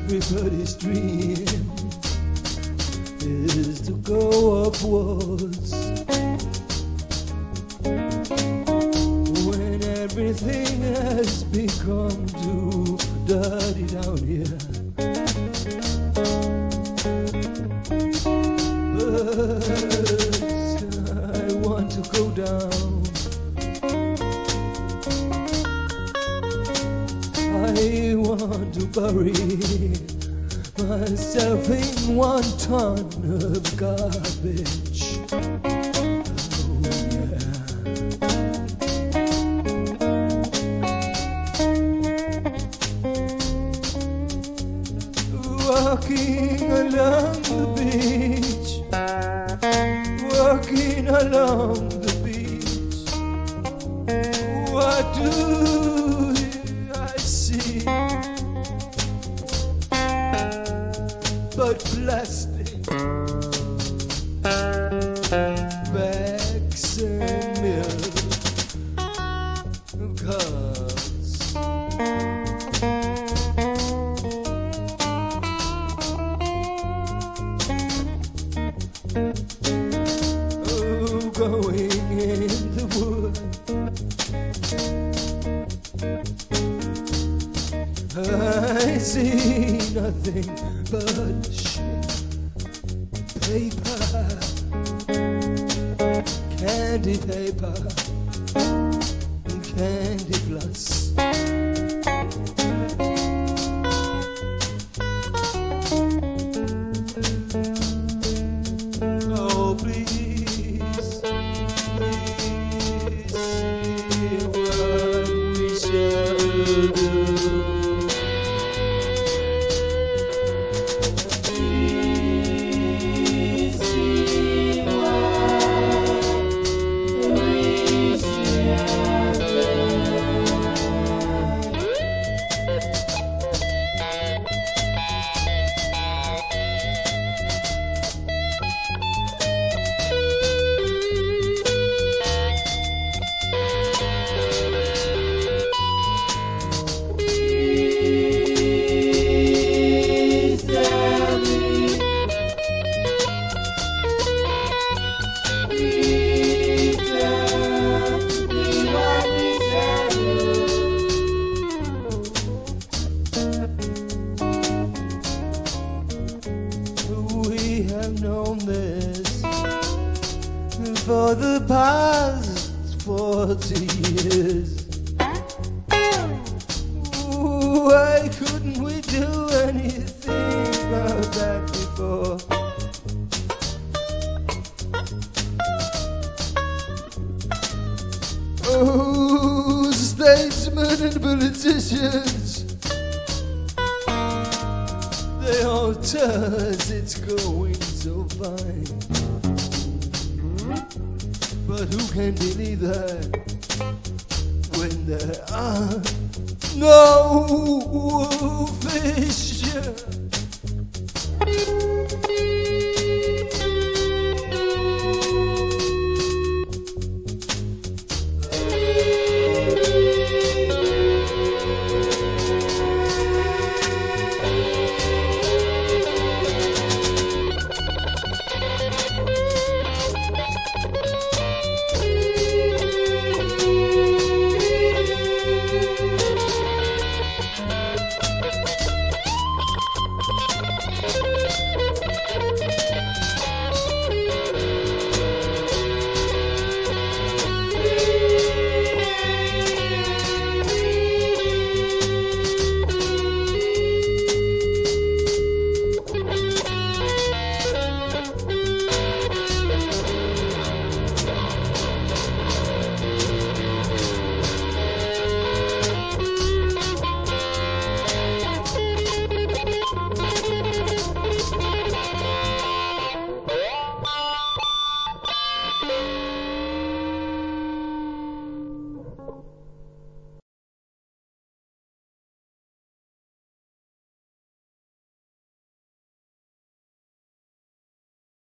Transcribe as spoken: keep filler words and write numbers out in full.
Everybody's dream is to go upwards. When everything has become too dirty down here, but I want to go down. I want to bury myself in one ton of garbage. Oh yeah. Walking along the beach, walking along the beach. What do I see but plastic bags and milk cards? Oh, going in the wood, I see nothing but shit, paper, candy paper, and candy floss. Oh, please, please see what we shall do. We have known this for the past forty years. Why couldn't we do anything about that before? Oh, statesmen and politicians, they all tell us it's going so fine. But who can believe that when there are no fish